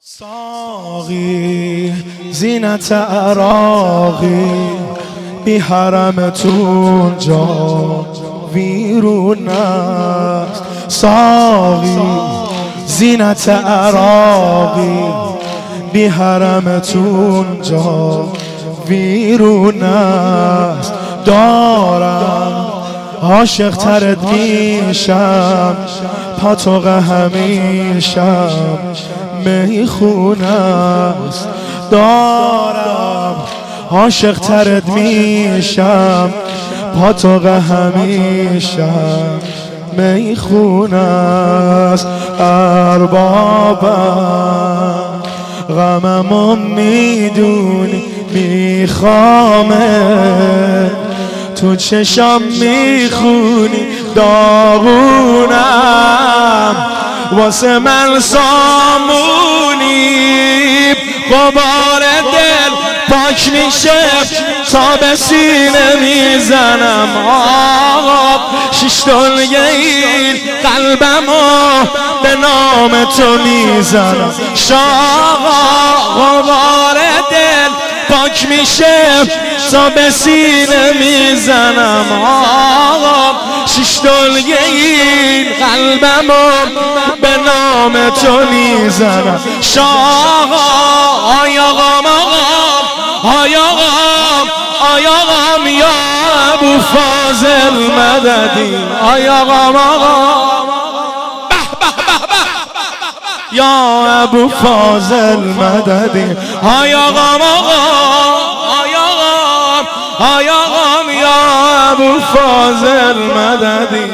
ساقی زینت عراقی بی حرمتون جا ویرون است. ساقی زینت عراقی بی حرمتون جا ویرون است. دارم عاشق ترت میشم پاتوق همیشم میخونه است. دارم عاشق ترت میشم پاتوق همیشم میخونه است. اربابم غممو میدونی میخوامه تو چشم میخونی داغونم واسه من سامونی. غبار دل پاک میشه تا به سینه میزنم آقا شش دلگه این قلبمو به نام تو میزنم شاقا. غبار دل پاک میشه تا به سینه میزنم آقا شش دلگه این قلبمو به نام تو میزنم شاقا. آی آقام آقام آی آقام آی آقام یا ابو فاضل مددی آی آقام آقام یا ابو فاضل مددی آی آقام آقام آی آقام آی آقام یا ابو فاضل مددی.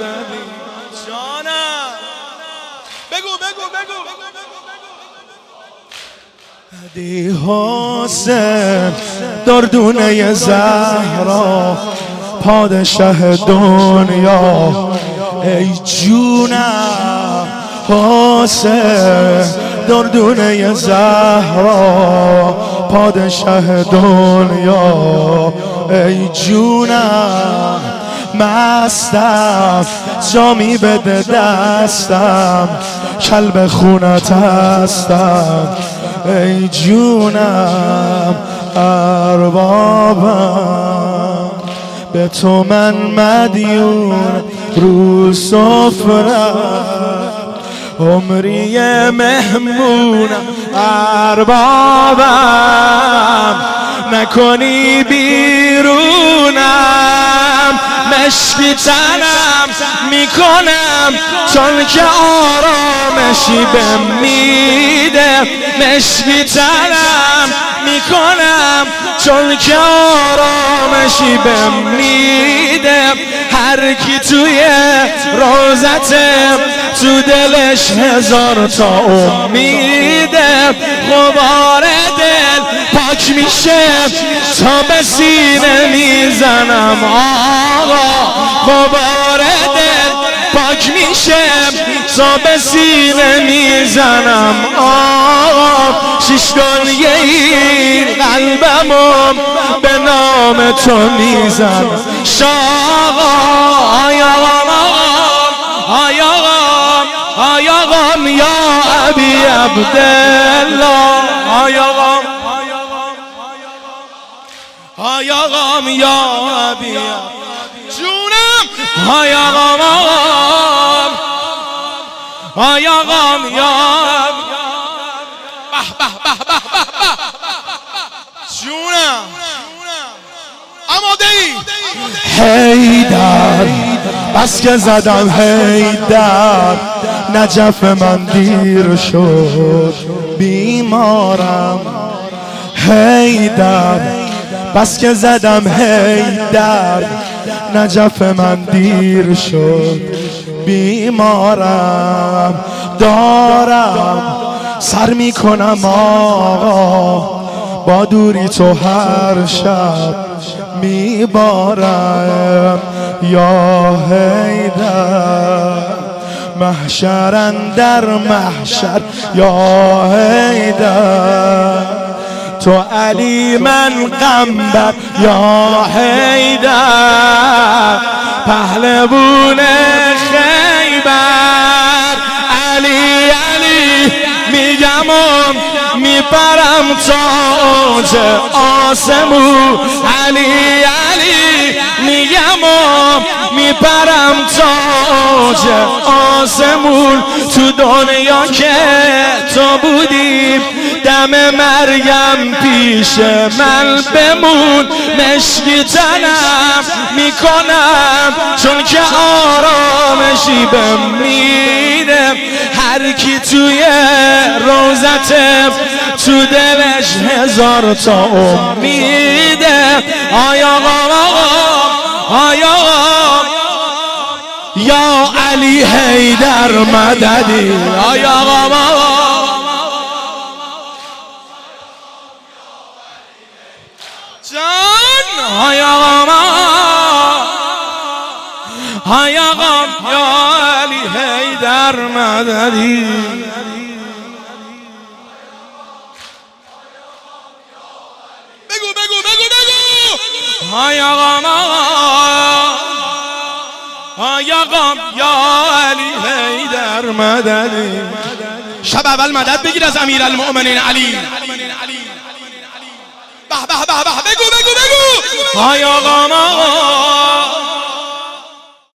جانم بگو بگو بگو دی حسین دردونه زهرا پادشه دنیا ای جونم حسین دردونه زهرا پادشه دنیا ای جونم مستم جامی بده دستم کلب خونت هستم ای جونم. اربابم به تو من مدیون رو سفرم عمری مهمونم. اربابم نکنی بیرونم مشکی تنم میکنم چون که آرامشی بهم میده مشکی تنم میکنم چون که آرامشی بهم میده. هر کی توی روزته تو دلش هزار تا امیده. غبار دل پاک میشه تا به سینه میزنم آقا غبار دل پاک میشه تا به سینه میزنم آقا شش دنیه این قلبمو به نام تو میزنم شاقا. آی آقام آی آقام آی آقام یا ابی عبدالله آی آقام آی آقام یا ابی جونم آی آقام آی آقام یا جونم آماده ای حیدر بس که زدم حیدر نجف من دیر شد بیمارم حیدر بس که زدم حیدر نجف من دیر شد بیمارم. دارم سر میکنم آقا با دوری تو هر شب میبارم یا حیدر محشر اندر محشر یا حیدر تو علی من قنبر یا حیدر پهلوون خیبر علی علی میگم میپرم تاج آسمون علی علی میگم میپرم تاج آسمون تو دنیا که تو بودی دم مریم پیش من بمون مشکی تنم میکنم چون که آرامشی بمیره هر کی توی روزت تو دلش هزار تا امیده آیا یا علی حیدر مددی آیا جان یا علی حیدر مددی بگو یا علی حیدر مددی شب اول مدد بگیر از امیرالمؤمنین علی به به به بگو